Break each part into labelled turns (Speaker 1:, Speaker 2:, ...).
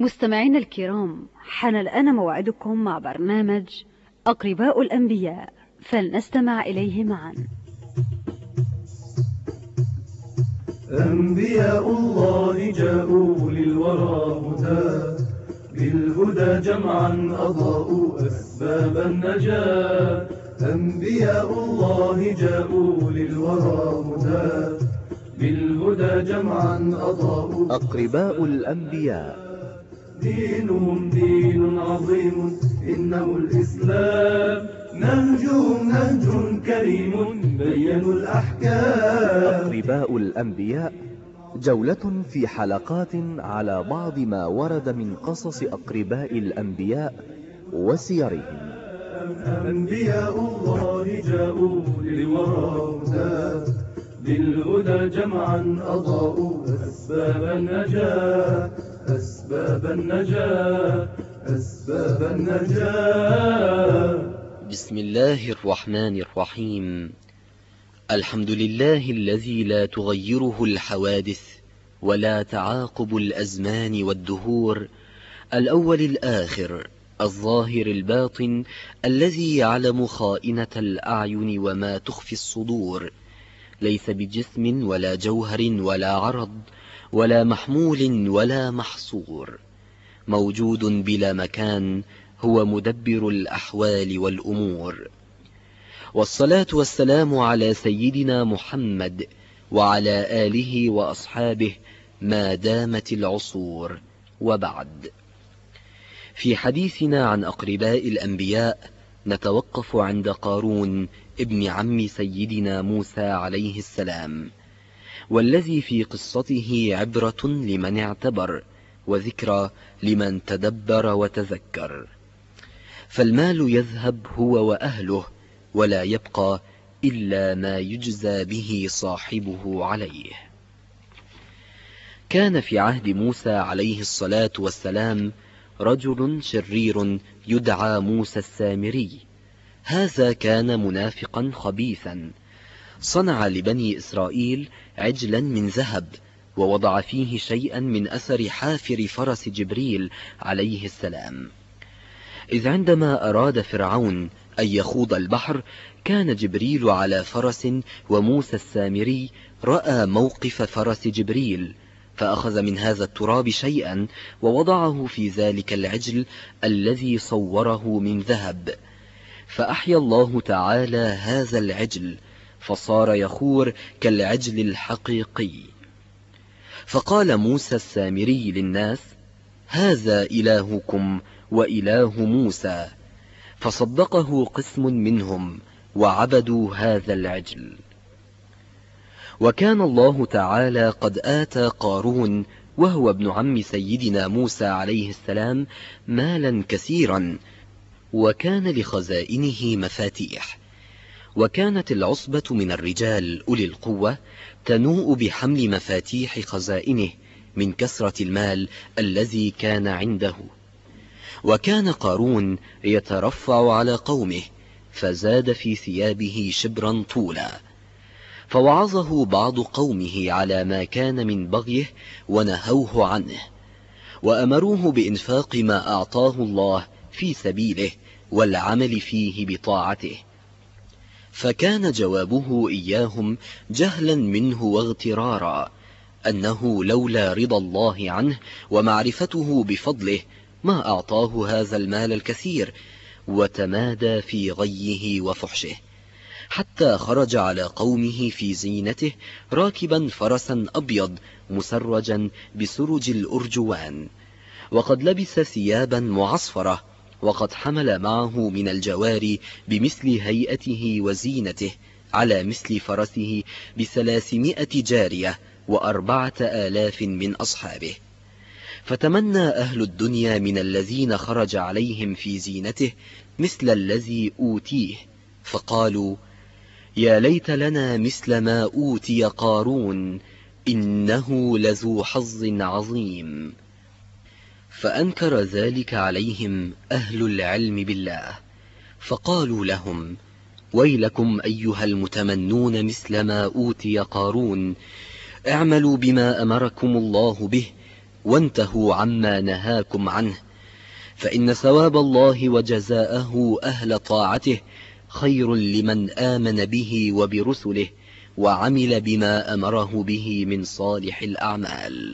Speaker 1: مستمعينا الكرام، حان الآن موعدكم مع برنامج أقرباء الأنبياء، فلنستمع إليه معا.
Speaker 2: أنبياء الله جاءوا للورى هدى، بالهدى جمعا أضاءوا أسباب النجاة. أنبياء الله جاءوا للورى هدى، بالهدى جمعا أضاءوا
Speaker 3: أقرباء الأنبياء.
Speaker 2: دينهم دين عظيم إنه الإسلام، نهجهم نهج كريم بينوا الأحكام.
Speaker 3: أقرباء الأنبياء، جولة في حلقات على بعض ما ورد من قصص أقرباء الأنبياء وسيرهم.
Speaker 2: أنبياء الله جاءوا للورى هدى، بالهدى جمعا أضاءوا أسباب النجاة، أسباب النجاة، أسباب النجاة.
Speaker 4: بسم الله الرحمن الرحيم. الحمد لله الذي لا تغيره الحوادث ولا تعاقب الأزمان والدهور، الأول الآخر، الظاهر الباطن، الذي يعلم خائنة الأعين وما تخفي الصدور، ليس بجسم ولا جوهر ولا عرض ولا محمول ولا محصور، موجود بلا مكان، هو مدبر الأحوال والأمور. والصلاة والسلام على سيدنا محمد وعلى آله وأصحابه ما دامت العصور، وبعد. في حديثنا عن أقرباء الأنبياء نتوقف عند قارون ابن عم سيدنا موسى عليه السلام، والذي في قصته عبرة لمن اعتبر وذكرى لمن تدبر وتذكر. فالمال يذهب هو وأهله، ولا يبقى إلا ما يجزى به صاحبه عليه. كان في عهد موسى عليه الصلاة والسلام رجل شرير يدعى موسى السامري. هذا كان منافقا خبيثا، صنع لبني إسرائيل عجلا من ذهب، ووضع فيه شيئا من أثر حافر فرس جبريل عليه السلام. إذ عندما أراد فرعون أن يخوض البحر، كان جبريل على فرس، وموسى السامري رأى موقف فرس جبريل، فأخذ من هذا التراب شيئا ووضعه في ذلك العجل الذي صوره من ذهب، فأحيا الله تعالى هذا العجل فصار يخور كالعجل الحقيقي. فقال موسى السامري للناس: هذا إلهكم وإله موسى، فصدقه قسم منهم وعبدوا هذا العجل. وكان الله تعالى قد آتى قارون وهو ابن عم سيدنا موسى عليه السلام مالا كثيرا، وكان لخزائنه مفاتيح. وكانت العصبة من الرجال أولي القوة تنوء بحمل مفاتيح خزائنه من كثرة المال الذي كان عنده. وكان قارون يترفع على قومه، فزاد في ثيابه شبرا طولا. فوعظه بعض قومه على ما كان من بغيه ونهوه عنه، وأمروه بإنفاق ما أعطاه الله في سبيله والعمل فيه بطاعته. فكان جوابه إياهم جهلا منه واغترارا، أنه لولا رضا الله عنه ومعرفته بفضله ما أعطاه هذا المال الكثير، وتمادى في غيه وفحشه، حتى خرج على قومه في زينته راكبا فرسا أبيض مسرجا بسرج الأرجوان، وقد لبس ثيابا معصفرة، وقد حمل معه من الجواري بمثل هيئته وزينته على مثل فرسه 300 جارية و4000 من أصحابه. فتمنى أهل الدنيا من الذين خرج عليهم في زينته مثل الذي أوتيه، فقالوا: يا ليت لنا مثل ما أوتي قارون، إنه لذو حظ عظيم. فأنكر ذلك عليهم أهل العلم بالله، فقالوا لهم: ويلكم أيها المتمنون مثل ما أوتي قارون، اعملوا بما أمركم الله به، وانتهوا عما نهاكم عنه، فإن ثواب الله وجزاءه أهل طاعته خير لمن آمن به وبرسله وعمل بما أمره به من صالح الأعمال.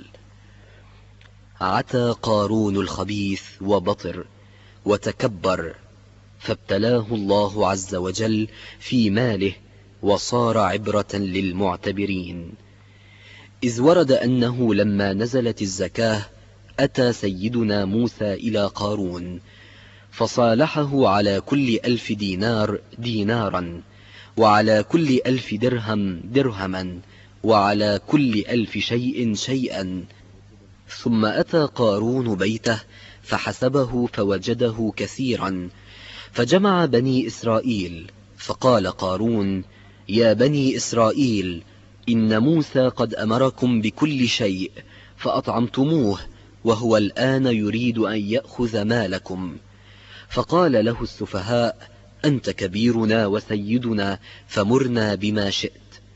Speaker 4: عتى قارون الخبيث وبطر وتكبر، فابتلاه الله عز وجل في ماله وصار عبرة للمعتبرين، إذ ورد أنه لما نزلت الزكاة أتى سيدنا موسى إلى قارون فصالحه على كل 1000 دينار دينارا، وعلى كل 1000 درهم درهما، وعلى كل 1000 شيء شيئا. ثم أتى قارون بيته فحسبه فوجده كثيرا، فجمع بني إسرائيل، فقال قارون: يا بني إسرائيل، إن موسى قد أمركم بكل شيء فأطعمتموه، وهو الآن يريد أن يأخذ مالكم. فقال له السفهاء: أنت كبيرنا وسيدنا، فمرنا بما شئت.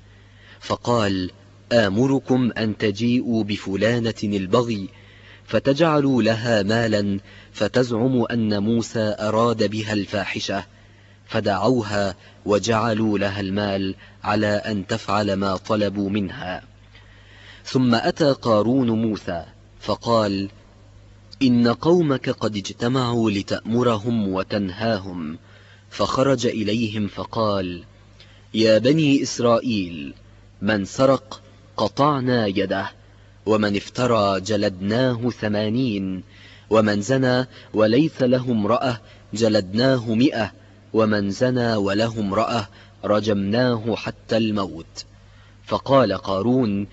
Speaker 4: فقال: آمركم أن تجيئوا بفلانة البغي فتجعلوا لها مالا فتزعم أن موسى أراد بها الفاحشة، فدعوها وجعلوا لها المال على أن تفعل ما طلبوا منها. ثم أتى قارون موسى فقال: إن قومك قد اجتمعوا لتأمرهم وتنهاهم. فخرج إليهم فقال: يا بني إسرائيل، من سرق قطعنا يده، ومن افترى جلدناه 80، ومن زنى وليس له امرأة جلدناه 100، ومن زنى وله امرأة رجمناه حتى الموت. فقال قارون: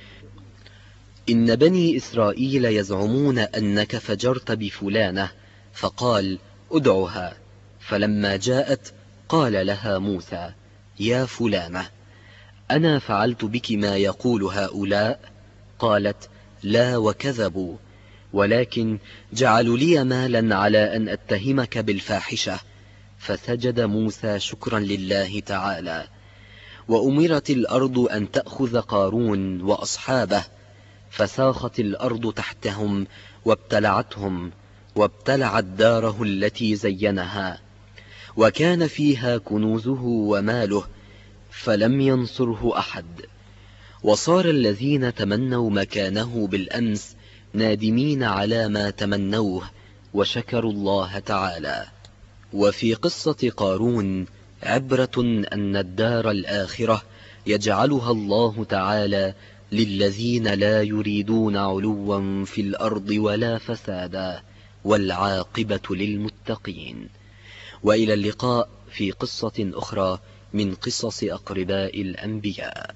Speaker 4: إن بني إسرائيل يزعمون أنك فجرت بفلانة. فقال: ادعها. فلما جاءت قال لها موسى: يا فلانة، أنا فعلت بك ما يقول هؤلاء؟ قالت: لا وكذبوا، ولكن جعلوا لي مالا على أن أتهمك بالفاحشة. فسجد موسى شكرا لله تعالى. وأمرت الأرض أن تأخذ قارون وأصحابه، فساخت الأرض تحتهم وابتلعتهم، وابتلعت داره التي زينها، وكان فيها كنوزه وماله، فلم ينصره أحد. وصار الذين تمنوا مكانه بالأمس نادمين على ما تمنوه، وشكروا الله تعالى. وفي قصة قارون عبرة أن الدار الآخرة يجعلها الله تعالى للذين لا يريدون علوا في الأرض ولا فسادا، والعاقبة للمتقين. وإلى اللقاء في قصة أخرى من قصص أقرباء الأنبياء.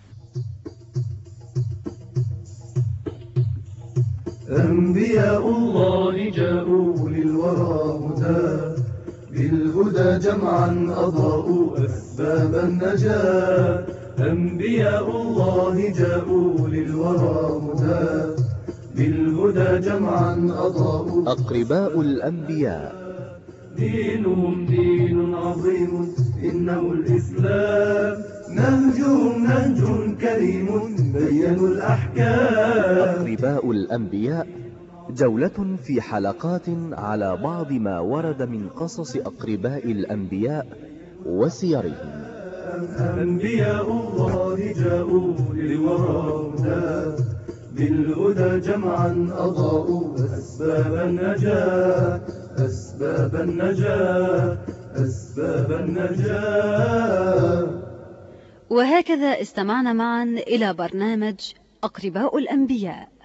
Speaker 2: أنبياء الله جاءوا للورى هدى، بالهدى جمعا أضاءوا أسباب النجاة. أنبياء الله جاءوا للورى هدى، بالهدى جمعا أضاءوا
Speaker 3: أقرباء الأنبياء.
Speaker 2: دينهم دين عظيم إنه الإسلام، نهجهم نهج كريم بينوا الأحكام.
Speaker 3: أقرباء الأنبياء، جولة في حلقات على بعض ما ورد من قصص أقرباء الأنبياء وسيرهم.
Speaker 2: أنبياء الله جاءوا للورى هدى، بالهدى جمعا أضاءوا أسباب النجاة، أسباب النجاة، أسباب النجاة.
Speaker 1: وهكذا استمعنا معا إلى برنامج أقرباء الأنبياء.